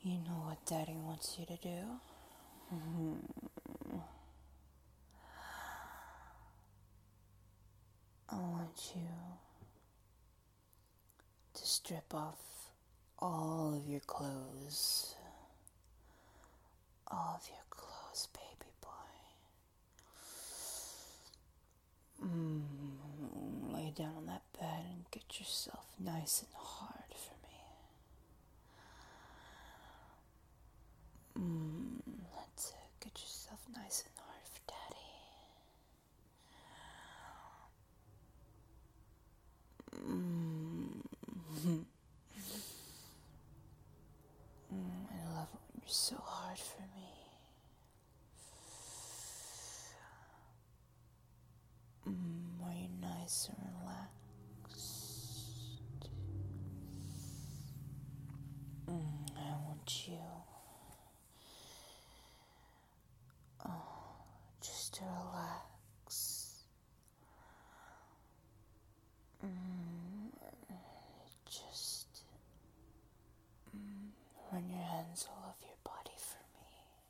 You know what Daddy wants you to do? I want you to strip off all of your clothes. All of your clothes, baby boy. Lay down on that bed and get yourself nice and hard for me. That's it. Get yourself nice and hard for Daddy. I love it when you're so hard for me. Are you nice and relaxed? I want you just to relax. Just run your hands all over your body for me.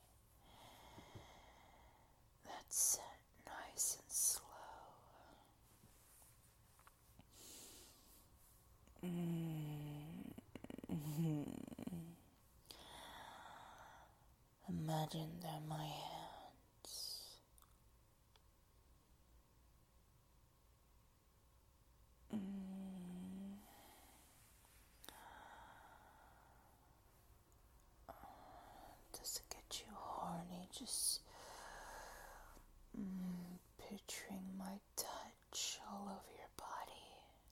That's it, nice and slow. Imagine they're my hands. Does it get you horny? Just picturing my touch all over your body.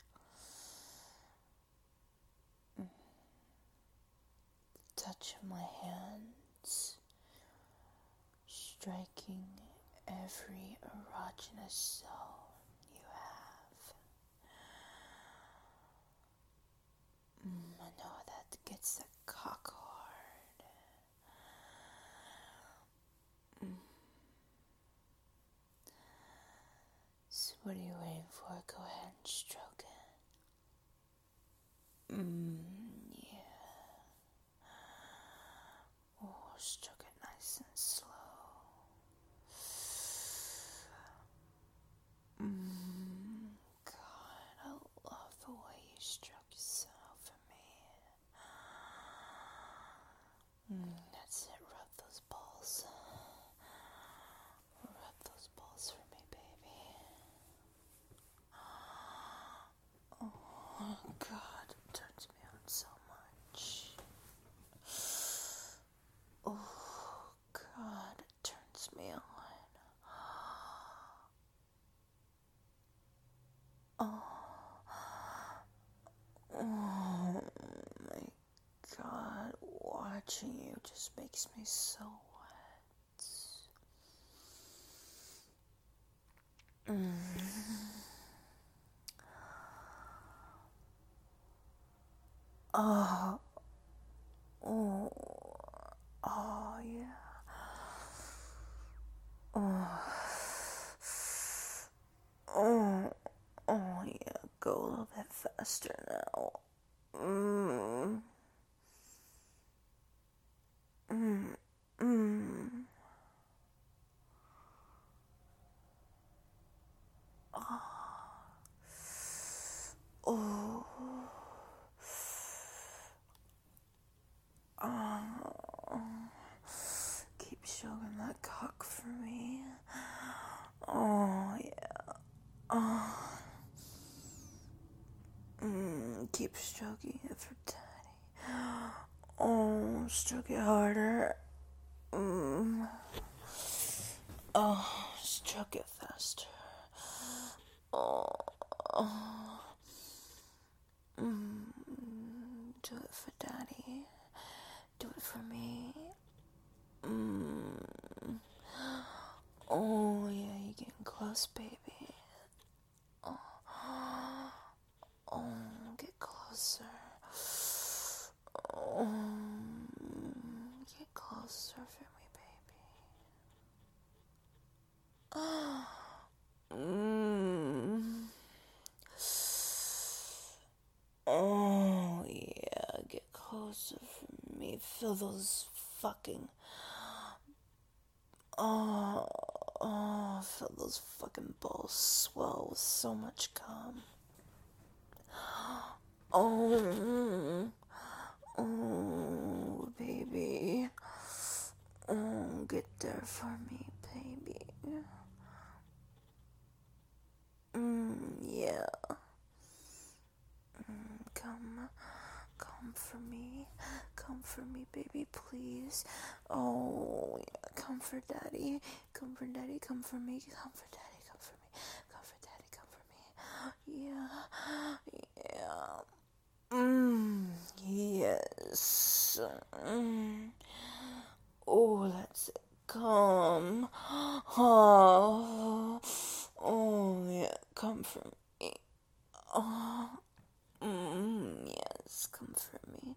The touch of my hands striking every erogenous zone you have. I know that gets the cock hard. So what are you waiting for? Go ahead and stroke it. Yeah. Oh, stroke it nice and slow. God, I love the way you stroke yourself for me. That's it, rub those balls. Rub those balls for me, baby. Oh, God, it turns me on so much. Oh, God, it turns me on. Oh my God, watching you just makes me so wet. Oh, yeah. Oh, yeah. Go a little bit faster now. Keep stroking that cock for me. Oh, yeah. Keep stroking it for Daddy. Oh, stroke it harder. Oh, stroke it faster. Oh. Do it for Daddy. Do it for me. Oh, yeah, you're getting close, baby. Oh, get closer. Oh, get closer for me, baby. Oh, yeah, get closer for me. Feel those fucking... feel those fucking balls swell with so much cum. Oh, baby. Oh, get there for me, baby. Yeah. Come for me, baby, please. Oh, yeah, come for daddy. Come for daddy, come for me. Come for daddy, come for me. Come for daddy, come for me. Yeah. Yes. Oh, that's it. Come. Oh, yeah, come for me. Yes, come for me.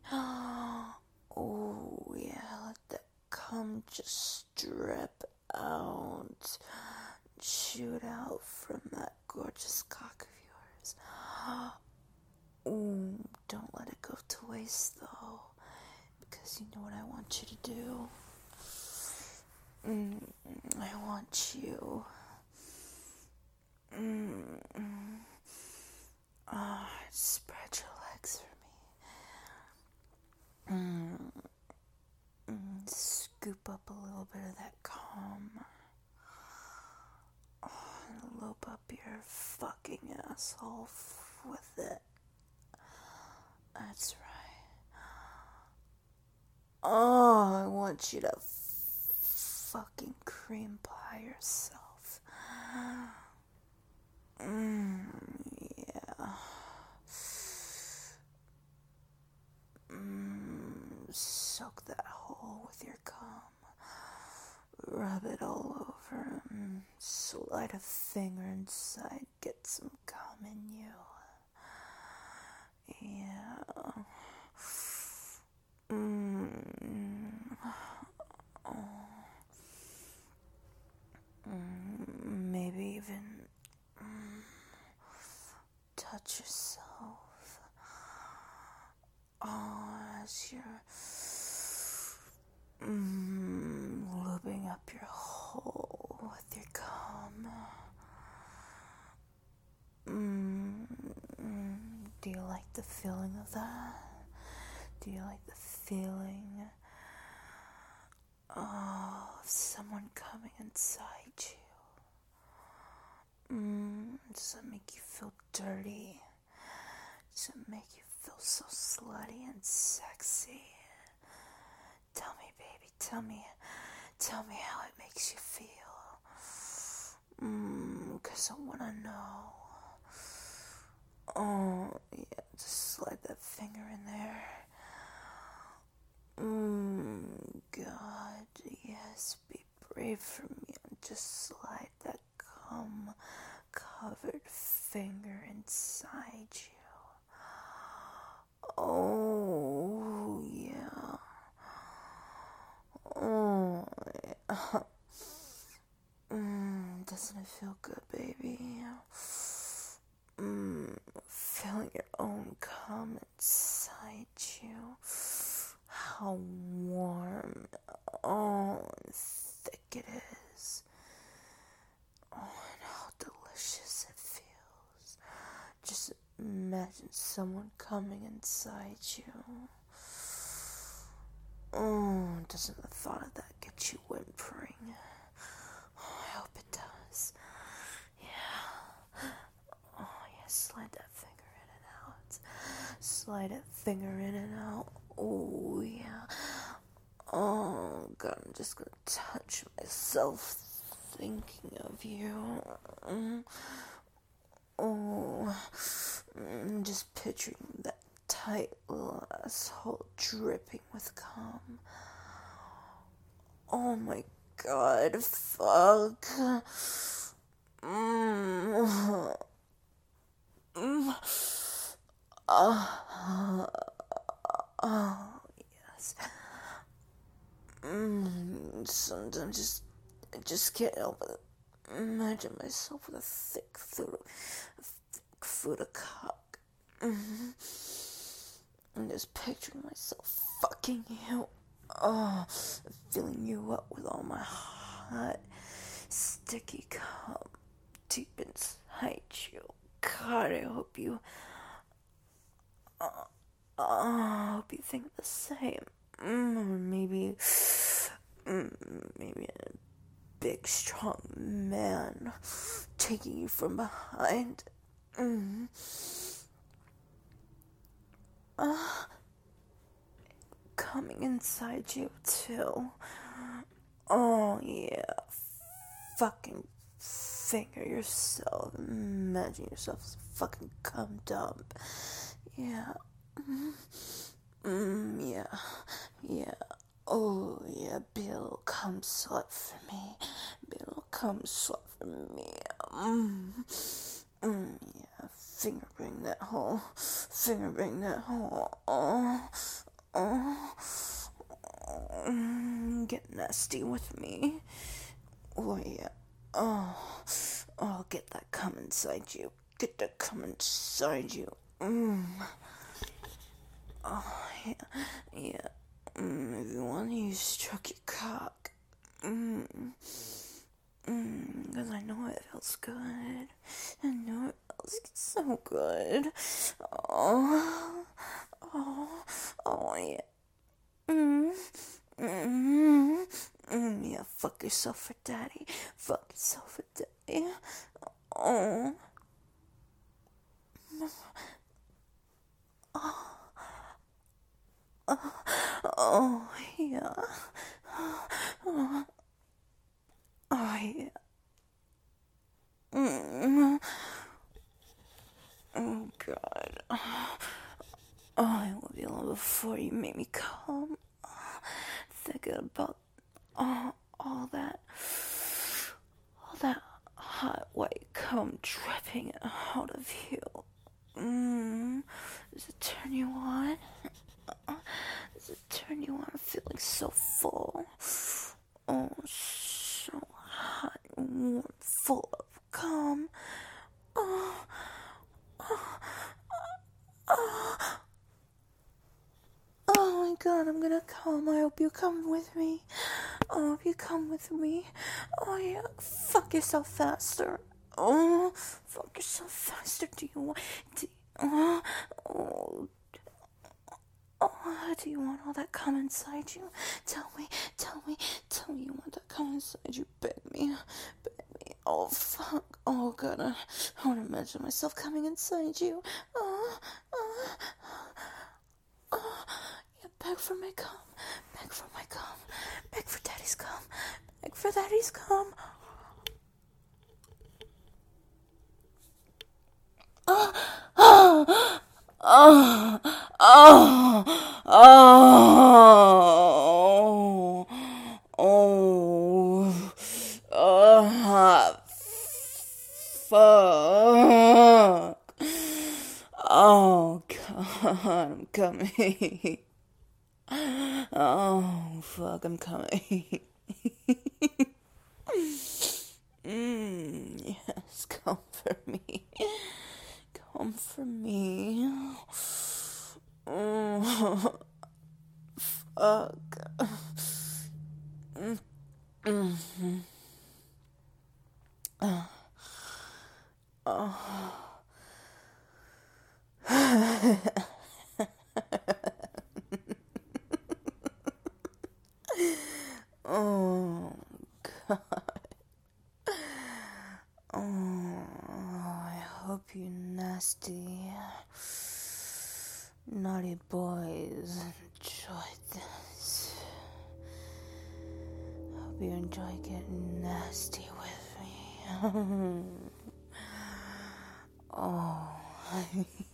Oh, yeah, let that cum just drip out, shoot out from that gorgeous cock of yours. Ooh, don't let it go to waste, though, because you know what I want you to do. I want you. Spread your legs for me. Scoop up a little bit of that cum. And lope up your fucking asshole with it. That's right. Oh, I want you to fucking cream pie yourself. Yeah. Soak that hole with your cum. Rub it all over. Slide a finger inside. Get some cum in you. Yeah. Maybe even touch yourself. As you're lubing up your hole with your cum. Do you like the feeling of that? Do you like the feeling of someone coming inside you? Does it make you feel dirty? Does it make you feel so slutty and sexy? Tell me, baby, tell me how it makes you feel. 'Cause I wanna know. Oh, yeah, just slide that finger in there. God, yes, be brave for me and just slide that cum-covered finger inside you. Oh, yeah. Oh, yeah. Doesn't it feel good, baby? Feeling your own cum inside you. How warm, and thick it is. Oh, and how delicious it feels. Just imagine someone coming inside you. Oh, doesn't the thought of that get you whimpering? Oh, I hope it does. Yeah. Oh, yeah, slide that finger in and out. Slide that finger in and out. Oh, yeah. Oh, God, I'm just gonna touch myself thinking of you. Just picturing that tight little asshole dripping with cum. Oh my God, fuck. Yes. Sometimes I just can't help but imagine myself with a thick foot of cock. I'm just picturing myself fucking you. Oh, filling you up with all my hot, sticky cum deep inside you. God, I hope you think the same. Maybe a big, strong man taking you from behind. Coming inside you too. Oh yeah, fucking finger yourself. Imagine yourself as a fucking cum dump. Yeah. Yeah. Oh yeah, be a little cum slut for me. Be a little cum slut for me. Yeah. Finger bang that hole. Finger bang that hole. Get nasty with me. Oh yeah. Oh, get that cum inside you. Get that cum inside you. Oh yeah. If you want to stroke your cock. Because I know it feels good. I know it feels so good. Oh yeah. Yeah, fuck yourself for daddy. Fuck yourself for daddy. Oh. Oh, yeah. Oh, yeah. Oh, God. I love you long before you made me come. Thinking about all that hot white cum dripping out of you. Does it turn you on? Does it turn you on feeling so full? Oh, so hot and warm, full of cum. Oh, oh my God, I'm gonna come. I hope you come with me. I hope you come with me. Oh yeah, fuck yourself faster. Oh, fuck yourself faster. Do you want? Do you want all that cum inside you? Tell me you want that cum inside you. Beg me. Oh fuck. Oh God, I want to imagine myself coming inside you. Yeah, beg for my cum. Beg for my cum. Beg for daddy's cum. Beg for daddy's cum. Fuck. Oh, God, I'm coming. Oh, fuck, I'm coming. Yes, come for me. Come for me. Oh, fuck. Oh, God. Oh, I hope you nasty, naughty boys enjoyed this. Hope you enjoy getting nasty with me. Oh.